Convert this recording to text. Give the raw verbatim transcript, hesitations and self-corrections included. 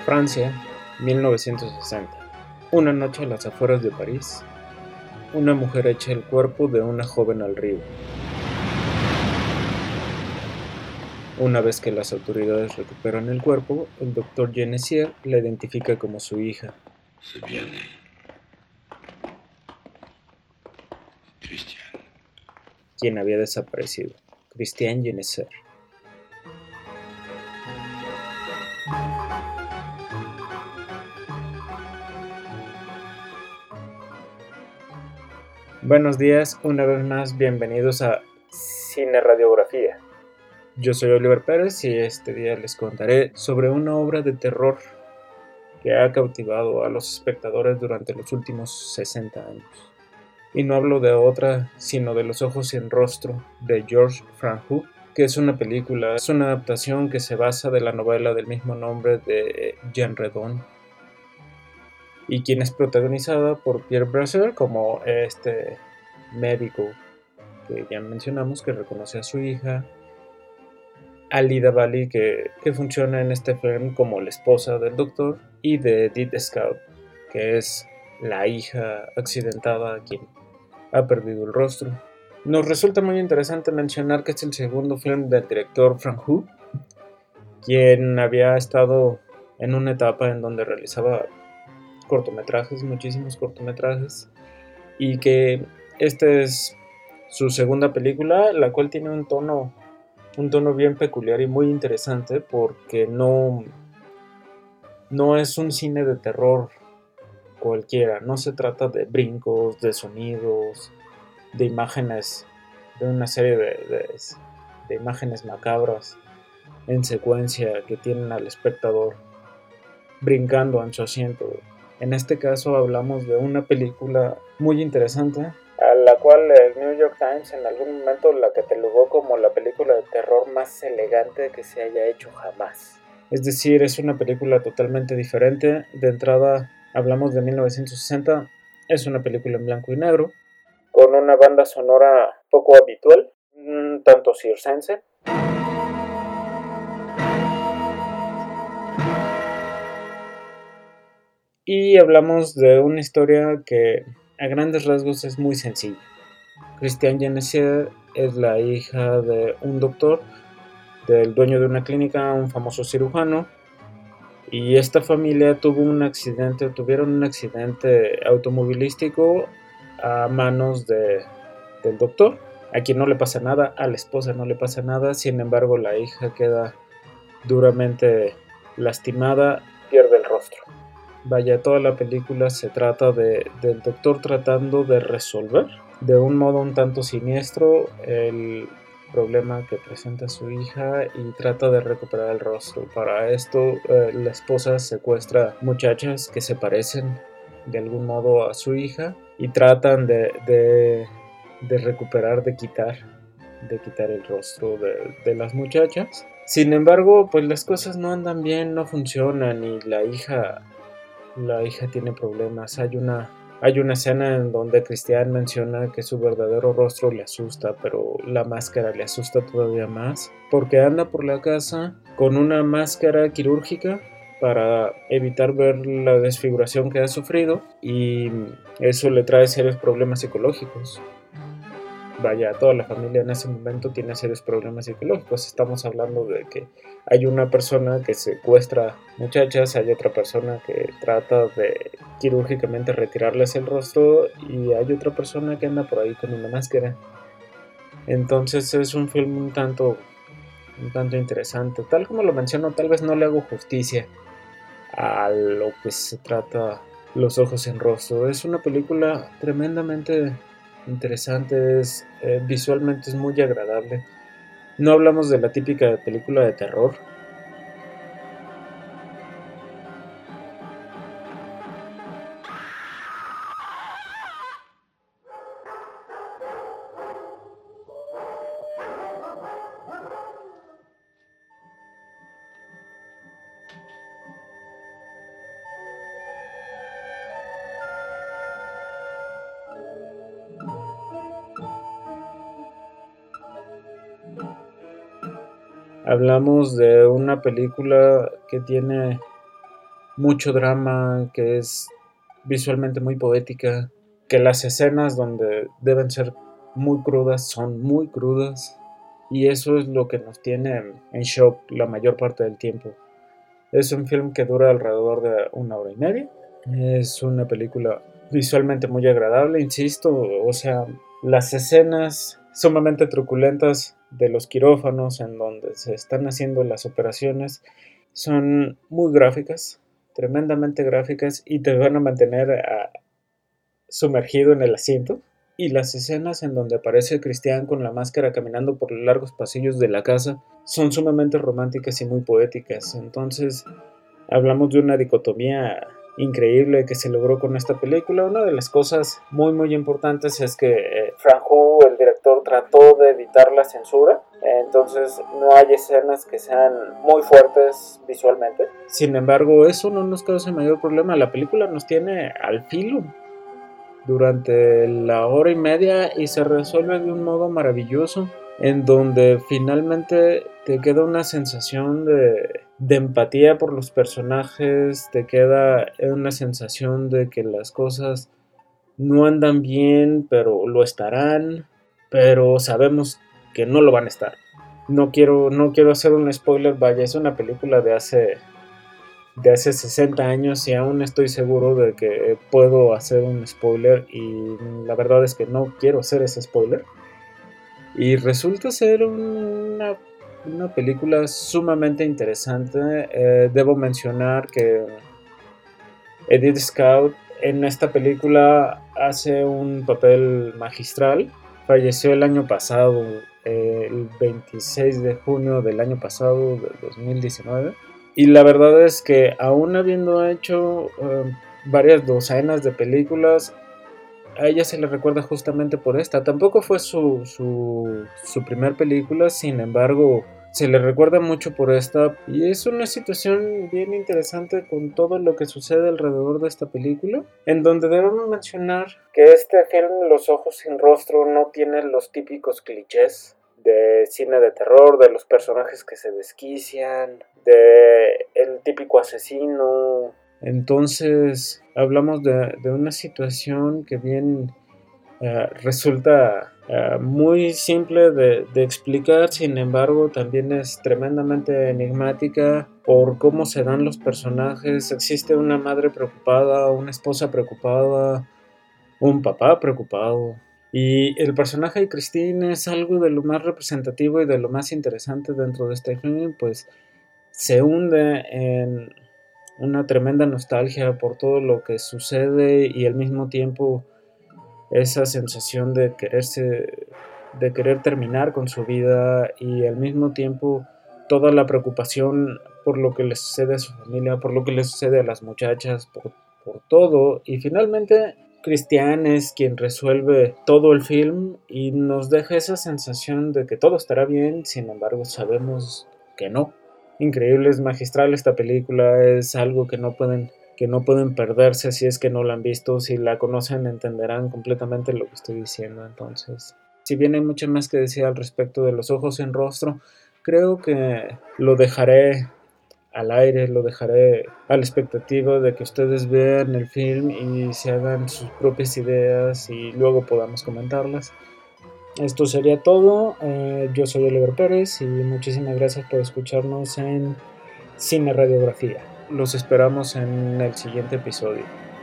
Francia, mil novecientos sesenta. Una noche a las afueras de París, una mujer echa el cuerpo de una joven al río. Una vez que las autoridades recuperan el cuerpo, el doctor Genesier la identifica como su hija, C'est bien né. Christian. quien había desaparecido, Christiane Genesier. Buenos días, una vez más bienvenidos a Cine Radiografía. Yo soy Oliver Pérez y este día les contaré sobre una obra de terror que ha cautivado a los espectadores durante los últimos sesenta años. Y no hablo de otra, sino de Los ojos sin rostro, de Georges Franju, que es una película, es una adaptación que se basa de la novela del mismo nombre de Jean Redon, y quien es protagonizada por Pierre Brasseur como este médico que ya mencionamos, que reconoce a su hija, Alida Valli, que, que funciona en este film como la esposa del doctor, y de Edith Scout, que es la hija accidentada a quien ha perdido el rostro. Nos resulta muy interesante mencionar que es el segundo film del director Franju, quien había estado en una etapa en donde realizaba cortometrajes, muchísimos cortometrajes, y que esta es su segunda película, la cual tiene un tono un tono bien peculiar y muy interesante, porque no no es un cine de terror cualquiera, no se trata de brincos, de sonidos, de imágenes, de una serie de, de, de imágenes macabras en secuencia que tienen al espectador brincando en su asiento. En este caso hablamos de una película muy interesante, a la cual el New York Times en algún momento la catalogó como la película de terror más elegante que se haya hecho jamás. Es decir, es una película totalmente diferente. De entrada hablamos de mil novecientos sesenta, es una película en blanco y negro, con una banda sonora poco habitual, un tanto circense. Y hablamos de una historia que a grandes rasgos es muy sencilla. Christiane Genesier es la hija de un doctor, del dueño de una clínica, un famoso cirujano, y esta familia tuvo un accidente, tuvieron un accidente automovilístico a manos de, del doctor, a quien no le pasa nada, a la esposa no le pasa nada, sin embargo la hija queda duramente lastimada, pierde el rostro. Vaya, toda la película se trata de, del doctor tratando de resolver de un modo un tanto siniestro el problema que presenta su hija y trata de recuperar el rostro. Para esto, eh, la esposa secuestra muchachas que se parecen de algún modo a su hija y tratan de, de, de recuperar, de quitar, de quitar el rostro de, de las muchachas. Sin embargo, pues las cosas no andan bien, no funcionan y la hija... La hija tiene problemas. Hay una, hay una escena en donde Christiane menciona que su verdadero rostro le asusta, pero la máscara le asusta todavía más, porque anda por la casa con una máscara quirúrgica para evitar ver la desfiguración que ha sufrido, y eso le trae serios problemas psicológicos. Vaya, toda la familia en ese momento tiene serios problemas psicológicos. Estamos hablando de que hay una persona que secuestra muchachas, hay otra persona que trata de quirúrgicamente retirarles el rostro y hay otra persona que anda por ahí con una máscara. Entonces es un film un tanto, un tanto interesante. Tal como lo menciono, tal vez no le hago justicia a lo que se trata Los ojos sin rostro. Es una película tremendamente interesante, es, eh, visualmente es muy agradable. No hablamos de la típica película de terror. Hablamos de una película que tiene mucho drama, que es visualmente muy poética, que las escenas donde deben ser muy crudas son muy crudas, y eso es lo que nos tiene en shock la mayor parte del tiempo. Es un film que dura alrededor de una hora y media. Es una película visualmente muy agradable, insisto, o sea, las escenas sumamente truculentas de los quirófanos en donde se están haciendo las operaciones son muy gráficas, tremendamente gráficas, y te van a mantener a, sumergido en el asiento. Y las escenas en donde aparece Christian con la máscara caminando por los largos pasillos de la casa son sumamente románticas y muy poéticas. Entonces hablamos de una dicotomía increíble que se logró con esta película. Una de las cosas muy muy importantes es que eh, Frank Hu, el director, trató de evitar la censura, entonces no hay escenas que sean muy fuertes visualmente. Sin embargo, eso no nos causa mayor problema. La película nos tiene al filo durante la hora y media y se resuelve de un modo maravilloso, en donde finalmente te queda una sensación de, de empatía por los personajes, te queda una sensación de que las cosas no andan bien, pero lo estarán, pero sabemos que no lo van a estar. No quiero, no quiero hacer un spoiler, vaya, es una película de hace, de hace sesenta años y aún estoy seguro de que puedo hacer un spoiler, y la verdad es que no quiero hacer ese spoiler. Y resulta ser una, una película sumamente interesante. Eh, debo mencionar que Edith Scout en esta película hace un papel magistral. Falleció el año pasado, eh, el veintiséis de junio del año pasado, del dos mil diecinueve. Y la verdad es que aún habiendo hecho eh, varias docenas de películas, a ella se le recuerda justamente por esta. Tampoco fue su, su, su primer película, sin embargo, se le recuerda mucho por esta. Y es una situación bien interesante con todo lo que sucede alrededor de esta película, en donde debemos mencionar que este film, Los ojos sin rostro, no tiene los típicos clichés de cine de terror, de los personajes que se desquician, de el típico asesino. Entonces hablamos de, de una situación que bien uh, resulta uh, muy simple de, de explicar, sin embargo también es tremendamente enigmática por cómo se dan los personajes. Existe una madre preocupada, una esposa preocupada, un papá preocupado. Y el personaje de Christine es algo de lo más representativo y de lo más interesante dentro de este film, pues se hunde en una tremenda nostalgia por todo lo que sucede y al mismo tiempo esa sensación de quererse, de querer terminar con su vida, y al mismo tiempo toda la preocupación por lo que le sucede a su familia, por lo que le sucede a las muchachas, por, por todo. Y finalmente Christian es quien resuelve todo el film y nos deja esa sensación de que todo estará bien, sin embargo sabemos que no. Increíble, es magistral esta película, es algo que no pueden que no pueden perderse si es que no la han visto. Si la conocen entenderán completamente lo que estoy diciendo. Entonces, si bien hay mucho más que decir al respecto de Los ojos sin rostro, creo que lo dejaré al aire, lo dejaré a la expectativa de que ustedes vean el film y se hagan sus propias ideas y luego podamos comentarlas. Esto sería todo. Eh, yo soy Oliver Pérez y muchísimas gracias por escucharnos en Cine Radiografía. Los esperamos en el siguiente episodio.